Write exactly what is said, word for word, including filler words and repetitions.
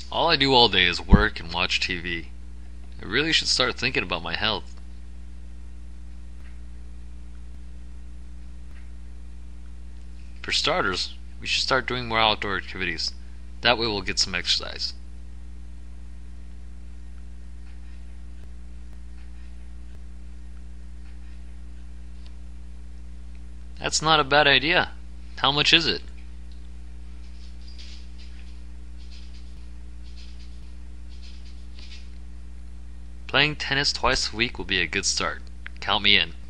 All I do all day is work and watch T V. I really should start thinking about my health. For starters, we should start doing more outdoor activities. That way we'll get some exercise. That's not a bad idea. How much is it? Playing tennis twice a week will be a good start. Count me in.